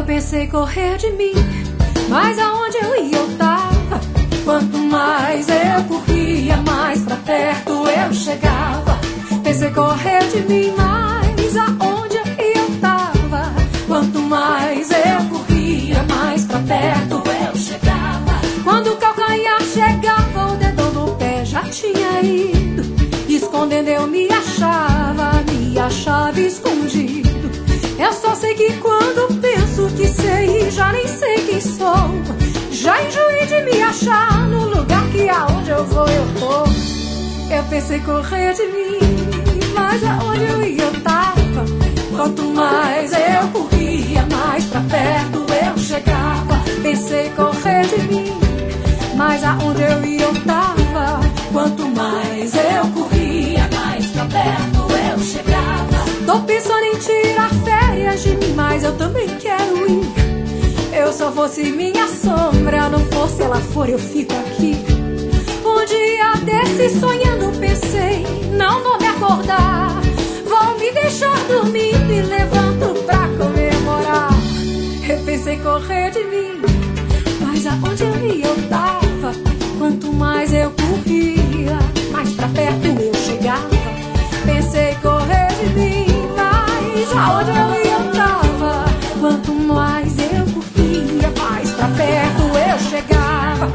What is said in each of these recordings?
pensei correr de mim, mas aonde eu ia eu tava. Quanto mais eu corria, mais pra perto eu chegava. Pensei correr de mim, mas aonde eu tava. Quanto mais eu corria, mais pra perto eu chegava. Quando o calcanhar chegava, o dedão do pé já tinha ido. Escondendo eu me achava escondido. Eu só sei que quando penso que sei, já nem sei quem sou. Já enjoei de me achar no lugar que aonde eu vou eu tô. Eu pensei correr de mim, mas aonde eu ia eu tava. Quanto mais eu corria, mais pra perto eu chegava. Pensei correr de mim, mas aonde eu ia eu tava. Quanto mais eu corria, mais pra perto eu chegava. Tô pensando em tirar férias de mim, mas eu também quero ir. Eu só fosse minha sombra, não fosse ela for, eu fico aqui. Um dia desse sonhando pensei, não vou me acordar. Vão me deixar dormir, me levanto pra comemorar. Eu pensei correr de mim, mas aonde eu ia eu tava. Quanto mais eu corria, mais pra perto eu chegava. Pensei correr de mim, mas aonde eu ia eu tava. Quanto mais eu corria, mais pra perto eu chegava.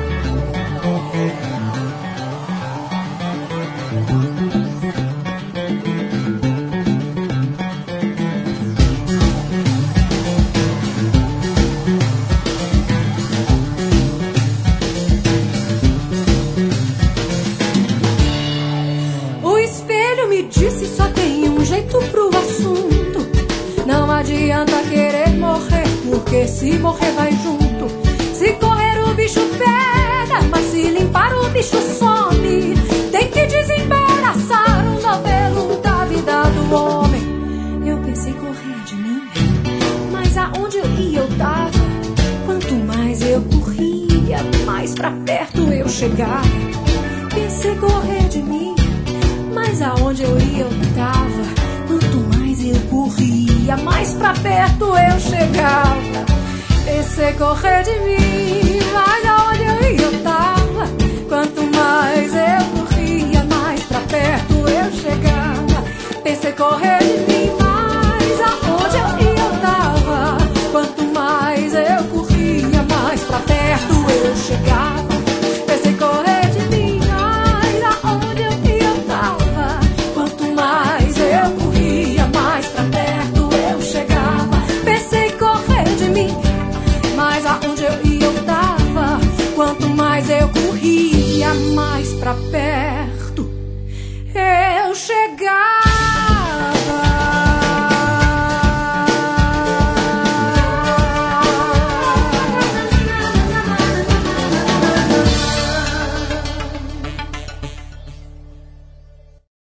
O espelho me disse só tem um jeito pro assunto. Não adianta querer morrer, porque se morrer vai junto. Se correr o bicho pega, mas se limpar o bicho some. Tem que desembaraçar o novelo da vida do homem. Eu pensei correr de mim, mas aonde eu ia eu tava. Quanto mais eu corria, mais pra perto eu chegava. Pensei correr de mim, mas aonde eu ia eu tava. Quanto mais eu corria, mais pra perto eu chegava. Pensei correr de mim, mas aonde eu ia eu tava. Quanto mais eu corria, mais pra perto eu chegava. Pensei correr de mim, mas aonde eu ia eu tava. Quanto mais eu corria, mais pra perto eu chegava. Pensei correr de mim, mas aonde eu ia eu tava. Quanto mais eu corria, mais pra perto eu chegava. Pensei correr de mim, mas aonde eu ia eu tava. Quanto mais eu corria, mais pra perto eu chegava.